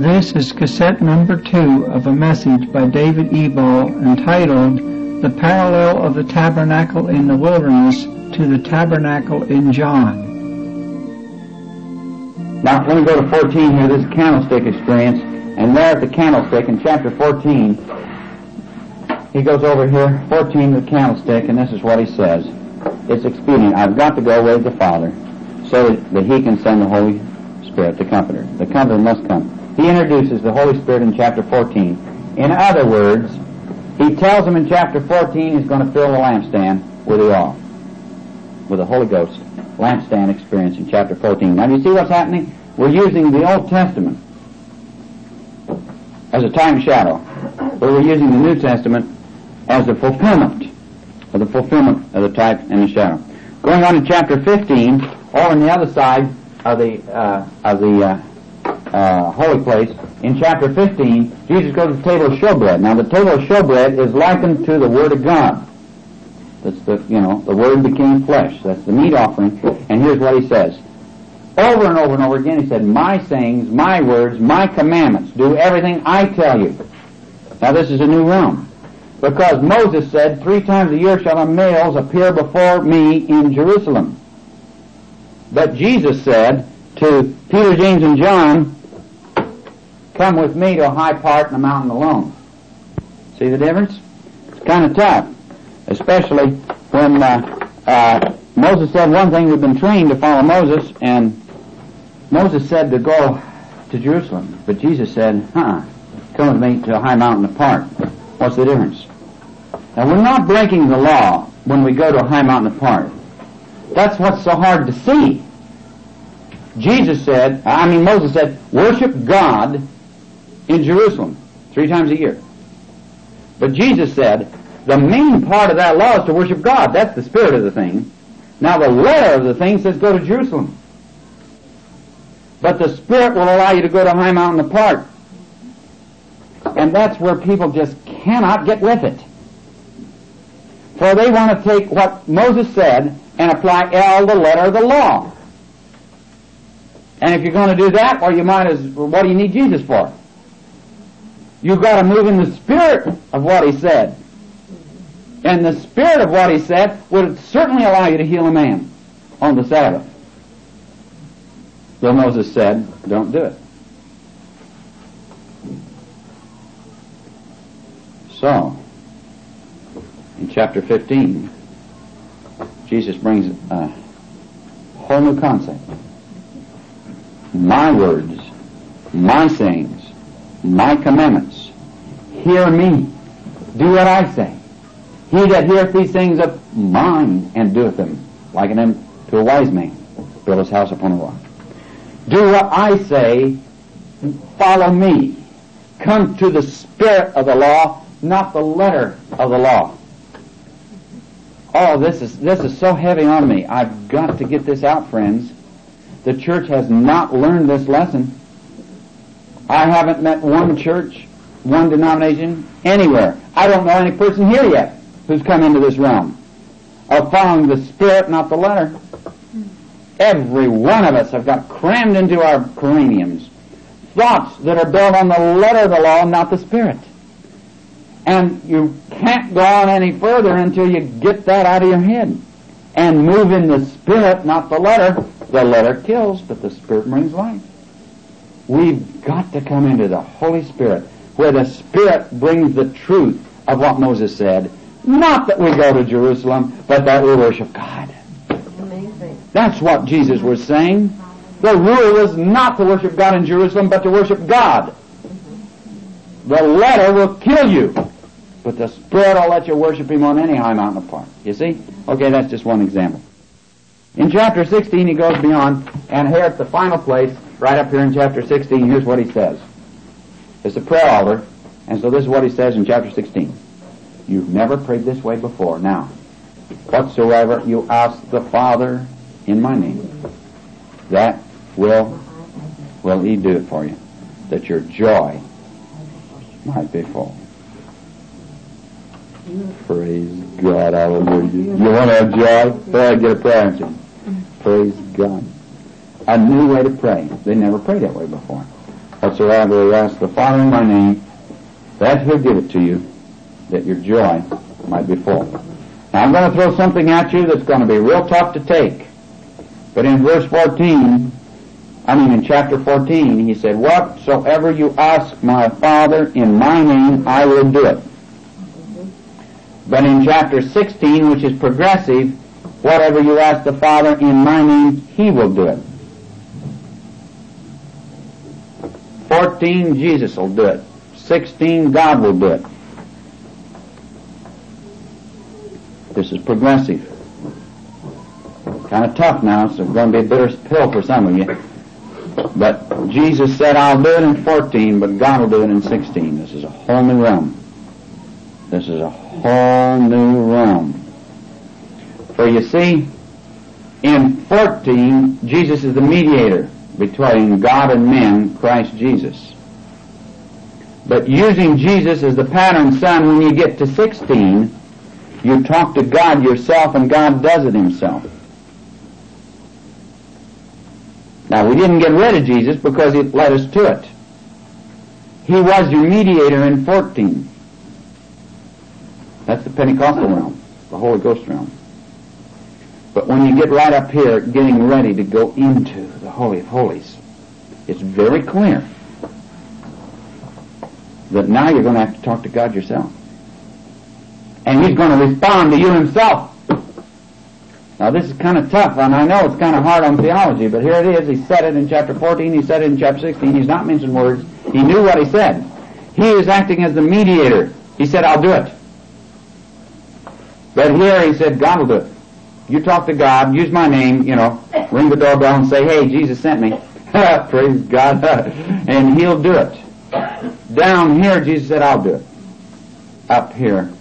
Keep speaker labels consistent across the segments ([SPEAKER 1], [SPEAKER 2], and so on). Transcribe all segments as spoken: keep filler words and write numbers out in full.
[SPEAKER 1] This is cassette number two of a message by David Ebal entitled The Parallel of the Tabernacle in the Wilderness to the Tabernacle in John.
[SPEAKER 2] Now, let me go to fourteen here, this candlestick experience, and there at the candlestick in chapter fourteen, he goes over here, fourteen, the candlestick, and this is what he says. It's expedient. I've got to go away to the Father so that, that he can send the Holy Spirit, the Comforter. The Comforter must come. He introduces the Holy Spirit in chapter fourteen. In other words, he tells them in chapter fourteen he's going to fill the lampstand with the oil, with the Holy Ghost. Lampstand experience in chapter fourteen. Now, do you see what's happening? We're using the Old Testament as a time shadow, but we're using the New Testament as the fulfillment of the fulfillment of the type and the shadow. Going on to chapter fifteen, all on the other side of the uh, of the uh, uh, holy place, in chapter fifteen, Jesus goes to the table of showbread. Now, the table of showbread is likened to the Word of God. That's the, you know, the Word became flesh. That's the meat offering. And here's what he says. Over and over and over again, he said, my sayings, my words, my commandments, do everything I tell you. Now, this is a new realm. Because Moses said, three times a year shall the males appear before me in Jerusalem. But Jesus said to Peter, James, and John, come with me to a high part in the mountain alone. See the difference? It's kind of tough. Especially when uh, uh, Moses said one thing, we've been trained to follow Moses, and Moses said to go to Jerusalem. But Jesus said, huh, come with me to a high mountain apart. What's the difference? Now, we're not breaking the law when we go to a high mountain apart. That's what's so hard to see. Jesus said, I mean Moses said, worship God in Jerusalem three times a year. But Jesus said, the main part of that law is to worship God. That's the spirit of the thing. Now, the letter of the thing says go to Jerusalem. But the spirit will allow you to go to a high mountain apart. And that's where people just cannot get with it. For they want to take what Moses said and apply all the letter of the law. And if you're going to do that, well, you might as well, what do you need Jesus for? You've got to move in the spirit of what he said. And the spirit of what he said would certainly allow you to heal a man on the Sabbath. Though Moses said, don't do it. So, in chapter fifteen, Jesus brings a whole new concept. My words, my sayings, my commandments, hear me, do what I say. He that heareth these things of mine and doeth them, liken him to a wise man, build his house upon a rock. Do what I say, follow me. Come to the spirit of the law, not the letter of the law. Oh, this is this is so heavy on me. I've got to get this out, friends. The church has not learned this lesson. I haven't met one church, one denomination, anywhere. I don't know any person here yet who's come into this realm of following the spirit, not the letter. Every one of us have got crammed into our craniums thoughts that are built on the letter of the law, not the spirit. And you can't go on any further until you get that out of your head and move in the spirit, not the letter. The letter kills, but the spirit brings life. We've got to come into the Holy Spirit, where the Spirit brings the truth of what Moses said. Not that we go to Jerusalem, but that we worship God.
[SPEAKER 3] Amazing.
[SPEAKER 2] That's what Jesus was saying. The rule is not to worship God in Jerusalem, but to worship God. The letter will kill you, but the Spirit will let you worship Him on any high mountain apart. You see? Okay, that's just one example. In chapter sixteen, he goes beyond, and here at the final place, right up here in chapter sixteen, here's what he says. It's a prayer altar, and so this is what he says in chapter sixteen. You've never prayed this way before. Now, whatsoever you ask the Father in my name, that will, will He do it for you, that your joy might be full. Praise God, hallelujah. You want to have joy? Well, get a prayer answer. Praise God. A new way to pray. They never prayed that way before. Whatsoever you ask the Father in my name, that He'll give it to you, that your joy might be full. Now I'm going to throw something at you that's going to be real tough to take. But in verse fourteen, I mean in chapter fourteen, He said, whatsoever you ask my Father in my name, I will do it. But in chapter sixteen, which is progressive, whatever you ask the Father in my name, He will do it. fourteen, Jesus will do it. sixteen, God will do it. This is progressive. Kind of tough now, so it's going to be a bitter pill for some of you. But Jesus said, I'll do it in fourteen, but God will do it in sixteen. This is a whole new realm. This is a whole new realm. For you see, in fourteen, Jesus is the mediator between God and men, Christ Jesus. But using Jesus as the pattern son, when you get to sixteen, you talk to God yourself and God does it Himself. Now, we didn't get rid of Jesus because He led us to it. He was your mediator in fourteen. That's the Pentecostal realm, the Holy Ghost realm. But when you get right up here, getting ready to go into the Holy of Holies, it's very clear that now you're going to have to talk to God yourself. And He's going to respond to you Himself. Now this is kind of tough, and I know it's kind of hard on theology, but here it is. He said it in chapter fourteen, He said it in chapter sixteen. He's not mentioning words. He knew what He said. He is acting as the mediator. He said, I'll do it. But here He said, God will do it. You talk to God, use my name, you know, ring the doorbell and say, hey, Jesus sent me. Praise God. And He'll do it. Down here, Jesus said, I'll do it. Up here,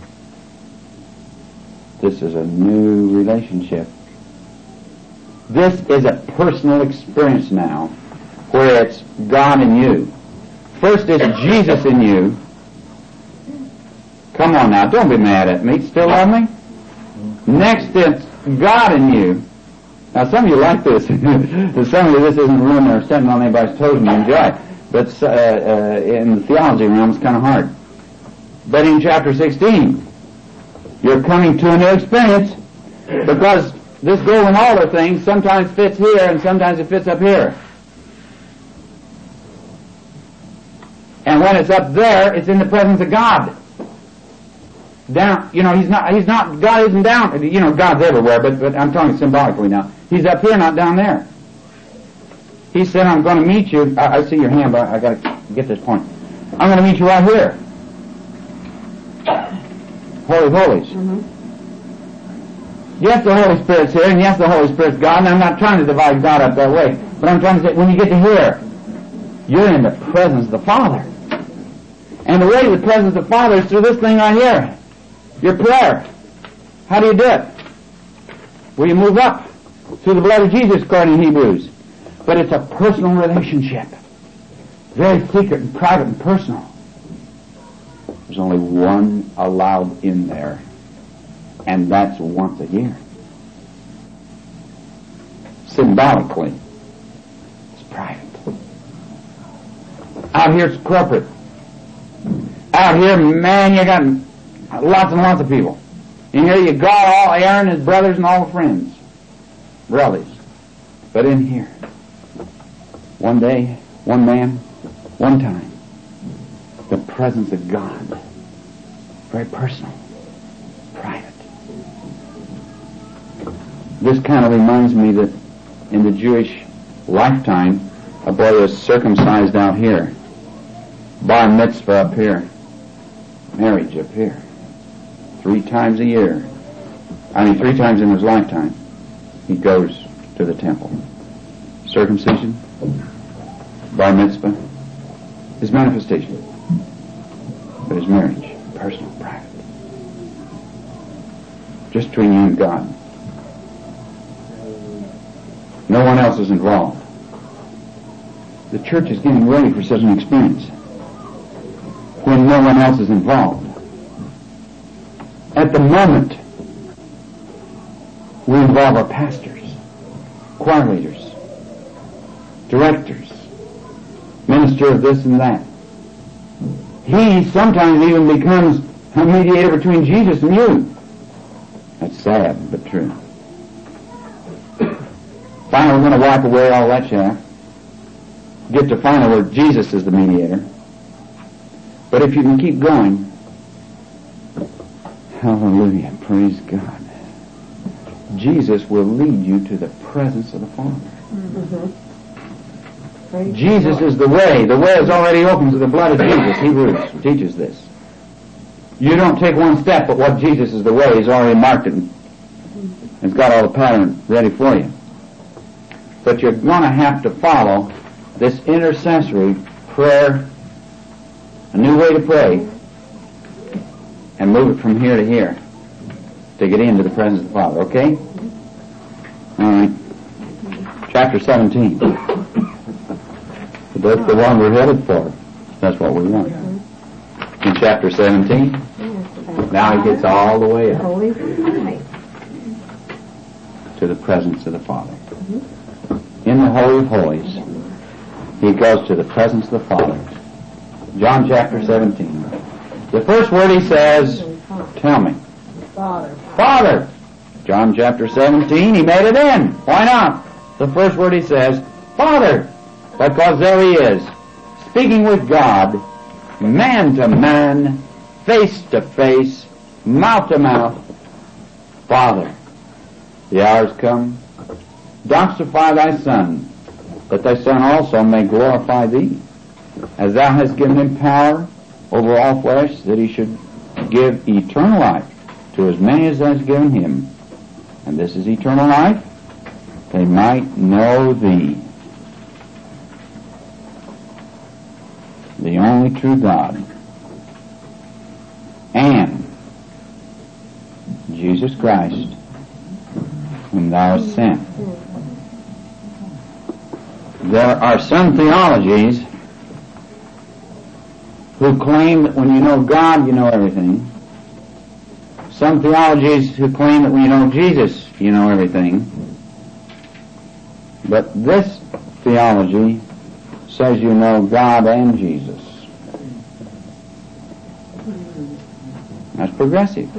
[SPEAKER 2] this is a new relationship. This is a personal experience now, where it's God in you. First it's Jesus in you. Come on now, don't be mad at me. Still love me? Next it's God in you. Now some of you like this. Some of you, this isn't ruining or stepping on anybody's toes and you enjoy it. But uh, uh, in the theology realm it's kind of hard. But in chapter sixteen, you're coming to a new experience, because this golden altar thing sometimes fits here and sometimes it fits up here. And when it's up there, it's in the presence of God. Down, you know, he's not, he's not, God isn't down, you know, God's everywhere, but, but I'm talking symbolically now. He's up here, not down there. He said, I'm going to meet you, I, I see your hand, but I, I got to get this point. I'm going to meet you right here. Holy of Holies. Mm-hmm. Yes, the Holy Spirit's here, and yes, the Holy Spirit's God, and I'm not trying to divide God up that way, but I'm trying to say, when you get to here, you're in the presence of the Father. And the way to the presence of the Father is through this thing right here. Your prayer. How do you do it? Well, you move up through the blood of Jesus, according to Hebrews. But it's a personal relationship. Very secret and private and personal. There's only one allowed in there, and that's once a year. Symbolically, it's private. Out here it's corporate. Out here, man, you got lots and lots of people. In here you got all Aaron, his brothers, and all the friends, relatives. But in here, one day, one man, one time, the presence of God. Very personal, private. This kind of reminds me that in the Jewish lifetime, a boy was circumcised out here, bar mitzvah up here, marriage up here, three times a year. I mean, three times in his lifetime, he goes to the temple. Circumcision, bar mitzvah, his manifestation, but his marriage, personal, private, just between you and God. No one else is involved. The church is getting ready for such an experience when no one else is involved. At the moment, we involve our pastors, choir leaders, directors, ministers, messenger of this and that. He sometimes even becomes a mediator between Jesus and you. That's sad, but true. Finally, we're going to wipe away all that chaff. Get to finally where Jesus is the mediator. But if you can keep going, hallelujah, praise God. Jesus will lead you to the presence of the Father. Mm-hmm. Jesus is the way. The way is already open to the blood of Jesus. Hebrews teaches this. You don't take one step, but what Jesus is the way, He's already marked it. He's got all the pattern ready for you. But you're going to have to follow this intercessory prayer, a new way to pray, and move it from here to here to get into the presence of the Father, okay? All right. Chapter seventeen. That's the one we're headed for. That's what we want. In chapter seventeen, now he gets all the way up to the presence of the Father. In the Holy of Holies, he goes to the presence of the Father. John chapter seventeen. The first word he says, tell me.
[SPEAKER 3] Father.
[SPEAKER 2] Father. John chapter seventeen, he made it in. Why not? The first word he says, Father. Because there he is, speaking with God, man to man, face to face, mouth to mouth. Father, the hour's come. Doxify thy Son, that thy Son also may glorify thee, as thou hast given him power over all flesh, that he should give eternal life to as many as thou hast given him. And this is eternal life, they might know thee, the only true God, and Jesus Christ, whom thou hast sent. There are some theologies who claim that when you know God, you know everything. Some theologies who claim that when you know Jesus, you know everything. But this theology says you know God and Jesus. That's progressive.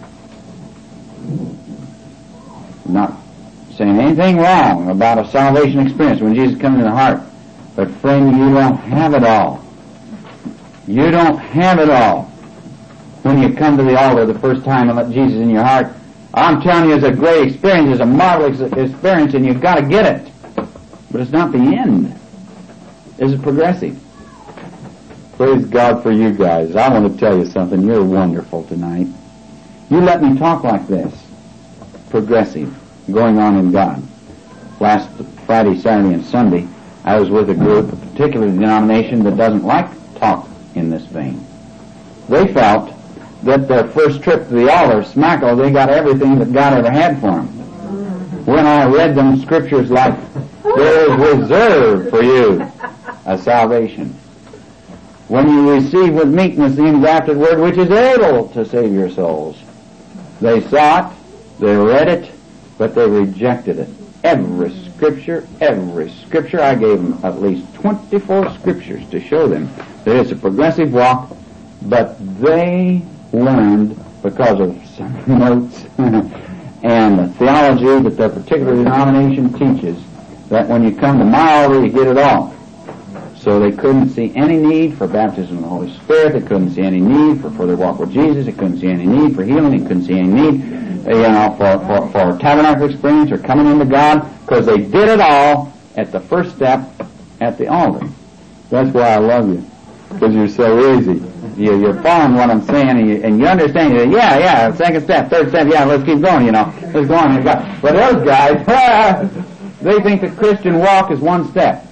[SPEAKER 2] Not saying anything wrong about a salvation experience when Jesus comes in the heart. But friend, you don't have it all. You don't have it all when you come to the altar the first time and let Jesus in your heart. I'm telling you, it's a great experience. It's a marvelous experience, and you've got to get it. But it's not the end. It's progressive. Praise God for you guys. I want to tell you something. You're wonderful tonight. You let me talk like this. Progressive. Going on in God. Last Friday, Saturday, and Sunday, I was with a group, a particular denomination that doesn't like talk in this vein. They felt that their first trip to the altar, Smacko, they got everything that God ever had for them. When I read them scriptures like, there is reserved for you a salvation. When you receive with meekness the engrafted word which is able to save your souls. They saw it, they read it, but they rejected it. Every scripture, every scripture, I gave them at least twenty-four scriptures to show them that it's a progressive walk, but they learned, because of some notes and the theology that their particular denomination teaches, that when you come to my altar, you get it all. So they couldn't see any need for baptism of the Holy Spirit. They couldn't see any need for further walk with Jesus. They couldn't see any need for healing. They couldn't see any need, you know, for, for, for tabernacle experience or coming into God, because they did it all at the first step at the altar. That's why I love you, because you're so easy. You, you're following what I'm saying, and you, and you understand. You, yeah, yeah, second step, third step, yeah, let's keep going, you know. Let's go on. But those guys, they think the Christian walk is one step.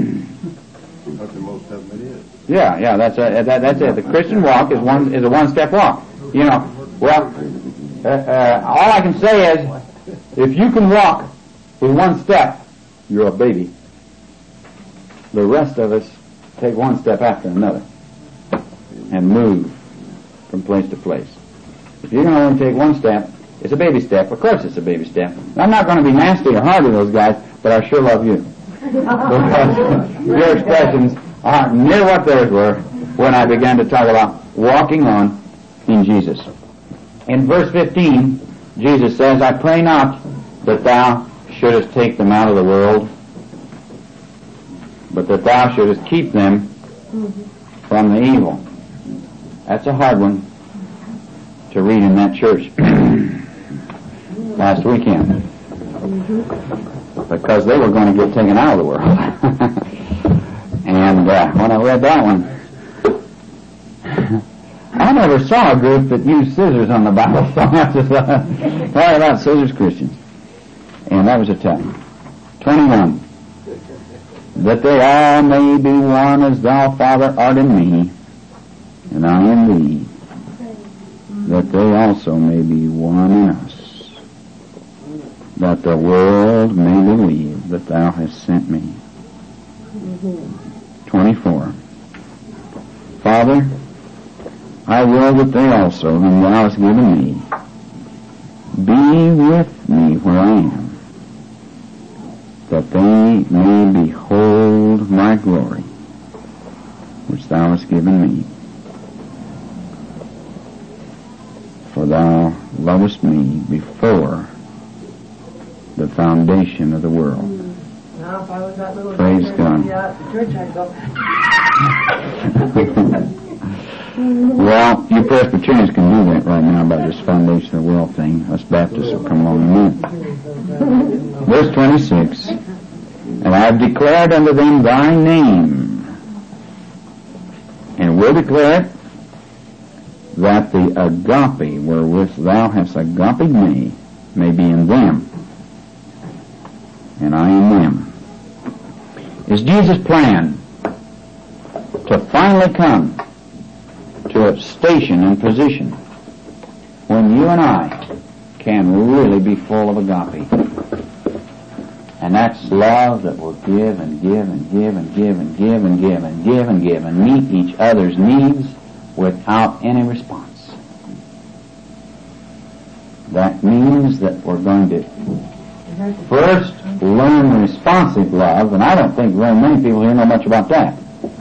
[SPEAKER 4] That's the most of it is.
[SPEAKER 2] Yeah, yeah, that's a, that, that's it. The Christian walk is one is a one-step walk. You know, well, uh, uh, all I can say is, if you can walk with one step, you're a baby. The rest of us take one step after another and move from place to place. If you can only take one step, it's a baby step. Of course it's a baby step. I'm not going to be nasty or hard to those guys, but I sure love you. Because your expressions aren't near what theirs were when I began to talk about walking on in Jesus. In verse fifteen, Jesus says, I pray not that thou shouldest take them out of the world, but that thou shouldest keep them from the evil. That's a hard one to read in that church last weekend, because they were going to get taken out of the world. And uh, when I read that one, I never saw a group that used scissors on the Bible so much as uh, talking about scissors Christians. And that was a tough one. twenty-one. That they all may be one as thou, Father, art in me, and I in thee, that they also may be one in us, that the world may believe that thou hast sent me. twenty-four. Father, I will that they also, whom thou hast given me, be with me where I am, that they may behold my glory, which thou hast given me. For thou lovest me before the foundation of the world.
[SPEAKER 3] Now, if I was that little
[SPEAKER 2] Praise God.
[SPEAKER 3] Yeah, church, I'd go.
[SPEAKER 2] Well, you Presbyterians can do that right now by this foundation of the world thing. Us Baptists will come along in a minute. Verse twenty-six. And I have declared unto them thy name, and will declare it, that the agape wherewith thou hast agape me may be in them, and I in them. Is Jesus' plan to finally come to a station and position when you and I can really be full of agape? And that's love that will give and give and give and give and give and give and give and give and meet each other's needs without any response. That means that we're going to first learn responsive love, and I don't think very many people here know much about that.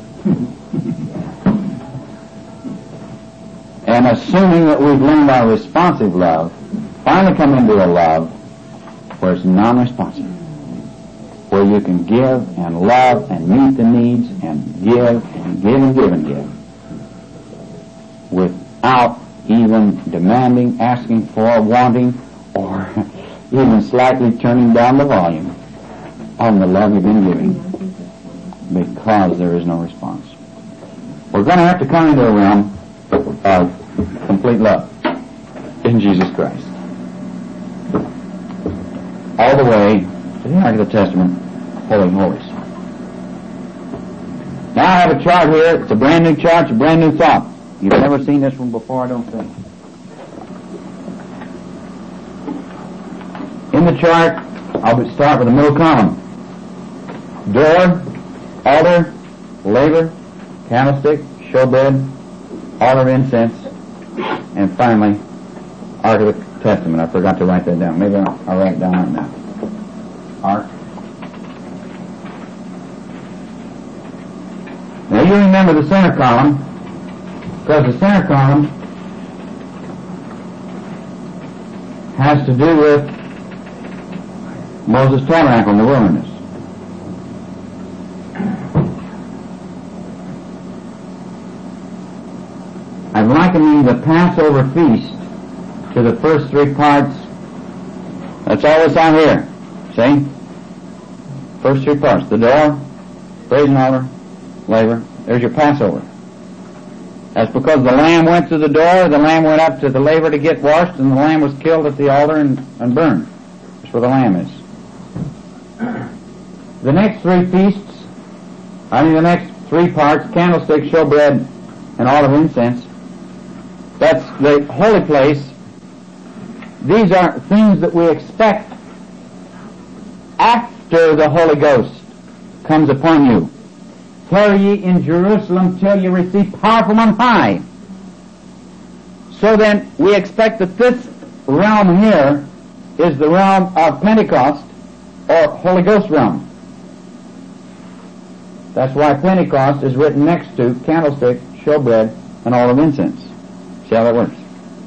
[SPEAKER 2] And assuming that we've learned our responsive love, finally come into a love where it's non-responsive, where you can give and love and meet the needs and give and give and give and give without even demanding, asking for, wanting, or even slightly turning down the volume on the love you've been giving, because there is no response. We're going to have to come into a realm of complete love in Jesus Christ, all the way to the Ark of the Testament, Holy Holies. Now I have a chart here. It's a brand new chart. It's a brand new thought. You've never seen this one before, I don't think. In the chart, I'll start with the middle column. Door, altar, laver, candlestick, showbread, altar of incense, and finally, Ark of the Testament. I forgot to write that down. Maybe I'll, I'll write it down right now. Ark. Now you remember the center column, because the center column has to do with Moses' tabernacle in the wilderness. I'm likening the Passover feast to the first three parts. That's all that's on here. See? First three parts. The door, brazen altar, laver. There's your Passover. That's because the lamb went to the door, the lamb went up to the laver to get washed, and the lamb was killed at the altar and, and burned. That's where the lamb is. The next three feasts, I mean the next three parts, candlestick, showbread, and all of incense, that's the holy place. These are things that we expect after the Holy Ghost comes upon you. Tarry ye in Jerusalem till you receive power from on high. So then, we expect that this realm here is the realm of Pentecost, or Holy Ghost realm. That's why Pentecost is written next to candlestick, showbread, and all of incense. See how that works?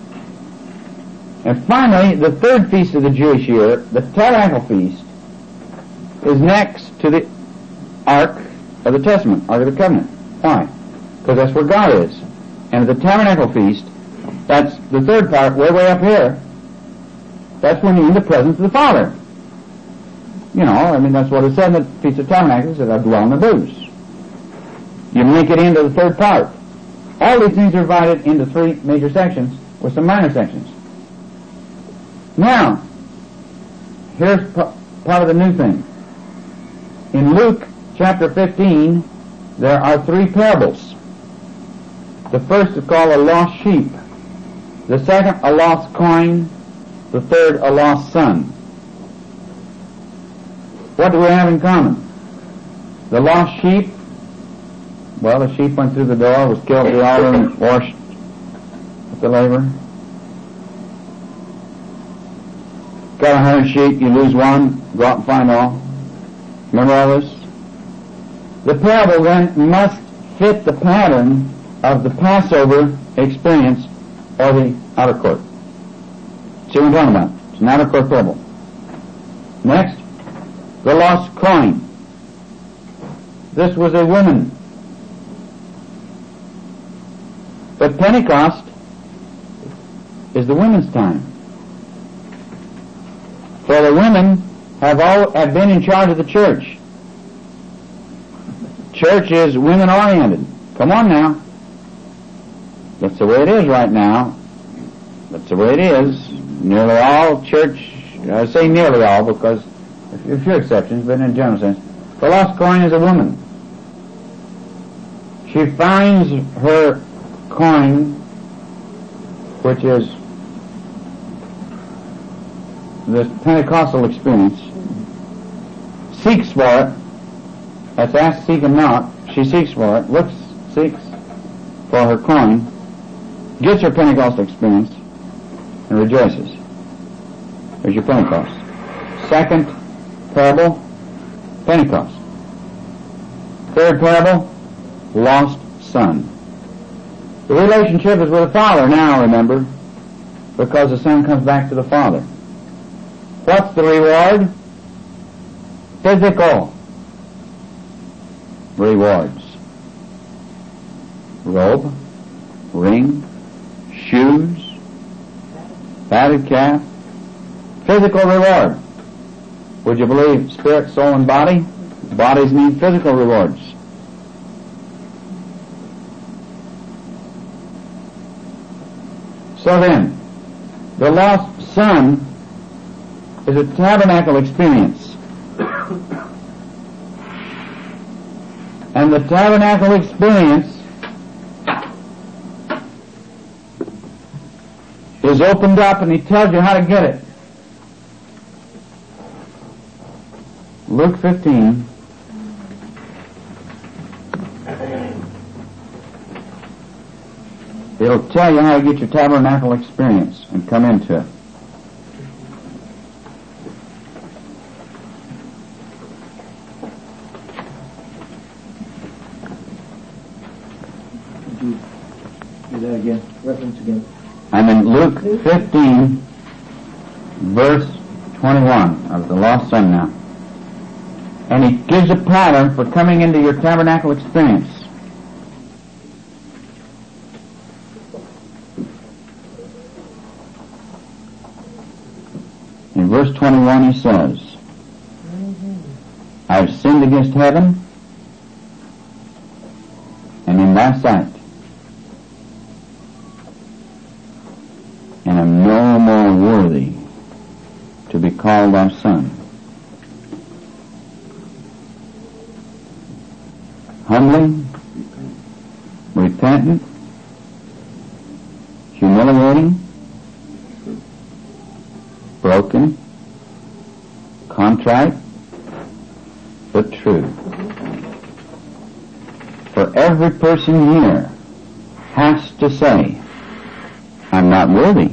[SPEAKER 2] And finally, the third feast of the Jewish year, the Tabernacle Feast, is next to the Ark of the Testament, Ark of the Covenant. Why? Because that's where God is. And at the Tabernacle Feast, that's the third part, way, way up here. That's when you're in the presence of the Father. You know, I mean, that's what it said in the Feast of Tabernacles, that I dwell in the booths. You make it into the third part. All these things are divided into three major sections with some minor sections. Now, here's p- part of the new thing. In Luke chapter fifteen, there are three parables. The first is called a lost sheep. The second, a lost coin. The third, a lost son. What do we have in common? The lost sheep, well, the sheep went through the door, was killed at the altar, and washed at the laver. Got a hundred sheep, you lose one, go out and find all. Remember all this? The parable then must fit the pattern of the Passover experience or the outer court. See what I'm talking about? It's an outer court parable. Next, the lost coin. This was a woman. But Pentecost is the women's time. For the women have all have been in charge of the church. Church is women oriented. Come on now. That's the way it is right now. That's the way it is. Nearly all church, I say nearly all because there's a few exceptions, but in a general sense, the lost coin is a woman. She finds her coin, which is this Pentecostal experience, seeks for it. That's ask, seek, and knock. She seeks for it, looks, seeks for her coin, gets her Pentecostal experience, and rejoices. There's your Pentecost. Second parable, Pentecost. Third parable, lost son. The relationship is with the Father now, remember, because the Son comes back to the Father. What's the reward? Physical rewards. Robe, ring, shoes, fatted calf, physical reward. Would you believe spirit, soul, and body? Bodies need physical rewards. So then, the lost son is a tabernacle experience. And the tabernacle experience is opened up, and he tells you how to get it. Luke fifteen. It'll tell you how to get your tabernacle experience and come into it.
[SPEAKER 1] Do that again. Reference again.
[SPEAKER 2] I'm in Luke fifteen, verse twenty-one of the lost son now. And he gives a pattern for coming into your tabernacle experience. In verse twenty-one he says, I have sinned against heaven and in thy sight, and am no more worthy to be called thy son. Humbling, repentant, humiliating, broken, contrite, but true. For every person here has to say, I'm not worthy.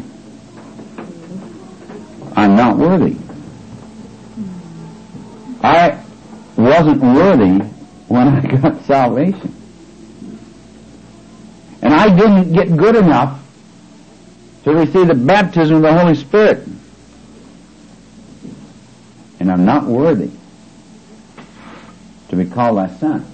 [SPEAKER 2] I'm not worthy. I wasn't worthy when I got salvation. And I didn't get good enough to receive the baptism of the Holy Spirit. And I'm not worthy to be called thy son.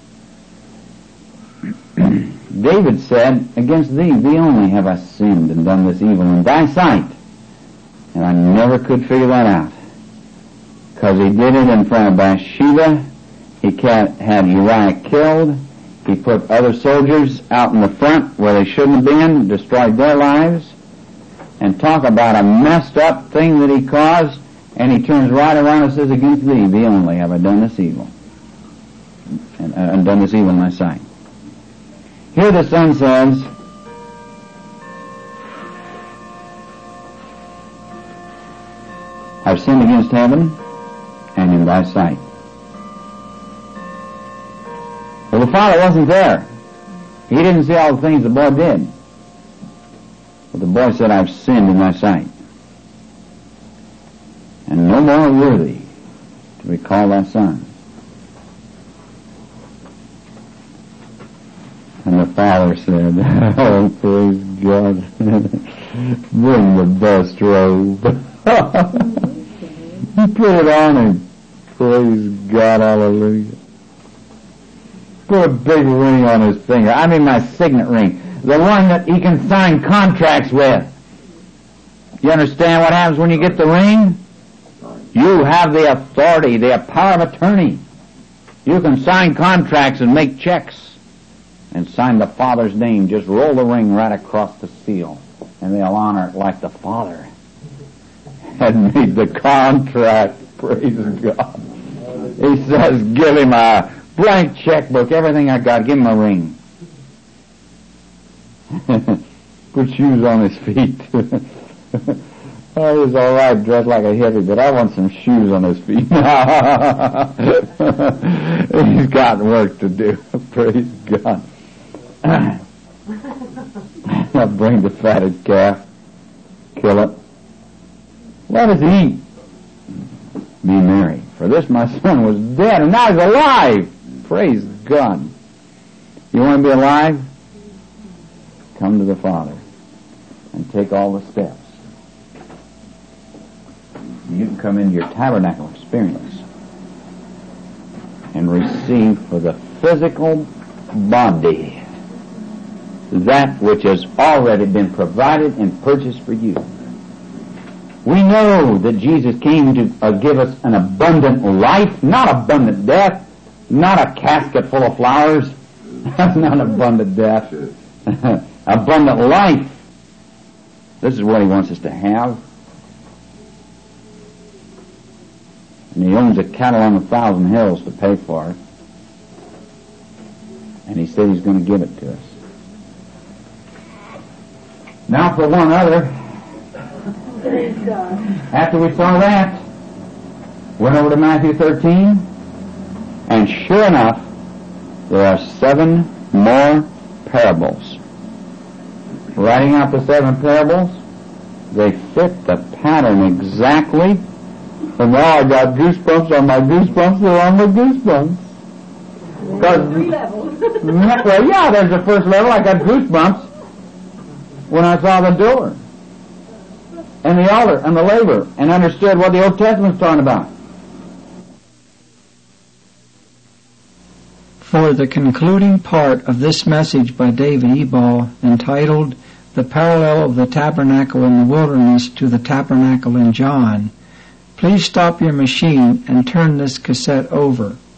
[SPEAKER 2] David said, against thee, thee only have I sinned and done this evil in thy sight. And I never could figure that out. Because he did it in front of Bathsheba. He had Uriah killed. He put other soldiers out in the front where they shouldn't have been, destroyed their lives. And talk about a messed up thing that he caused. And he turns right around and says, against thee, thee only have I done this evil. And, uh, and done this evil in thy sight. Here the Son says, I've sinned against heaven and in thy sight. Well, the Father wasn't there. He didn't see all the things the boy did. But the boy said, I've sinned in thy sight. And no more worthy to be called thy son. And the Father said, oh, praise God, bring the best robe. He put it on him. Praise God, hallelujah. Put a big ring on his finger. I mean my signet ring. The one that he can sign contracts with. You understand what happens when you get the ring? You have the authority, the power of attorney. You can sign contracts and make checks. And sign the Father's name. Just roll the ring right across the seal. And they'll honor it like the Father had made the contract. Praise God. He says, give him a blank checkbook, everything I got, give him a ring. Put shoes on his feet. Oh, he's all right, dressed like a hippie, but I want some shoes on his feet. He's got work to do. Praise God. I'll bring the fatted calf, kill it, let us eat, be merry. For this my son was dead, and now he's alive. Praise God. You want to be alive? Come to the Father and take all the steps. You can come into your tabernacle experience and receive for the physical body that which has already been provided and purchased for you. We know that Jesus came to uh, give us an abundant life, not abundant death, not a casket full of flowers. That's not abundant death. Abundant life. This is what he wants us to have. And he owns a cattle on a thousand hills to pay for it. And he said he's going to give it to us. Now for one other.
[SPEAKER 3] Praise God.
[SPEAKER 2] After we saw that, went over to Matthew thirteen, and sure enough, there are seven more parables. Writing out the seven parables, they fit the pattern exactly. And now I got goosebumps on my goosebumps, they're on my goosebumps.
[SPEAKER 3] Three levels.
[SPEAKER 2] Well, yeah, there's the first level. I got goosebumps when I saw the door and the altar and the laver and understood what the Old Testament's talking about.
[SPEAKER 1] For the concluding part of this message by David Ebal, entitled The Parallel of the Tabernacle in the Wilderness to the Tabernacle in John, please stop your machine and turn this cassette over.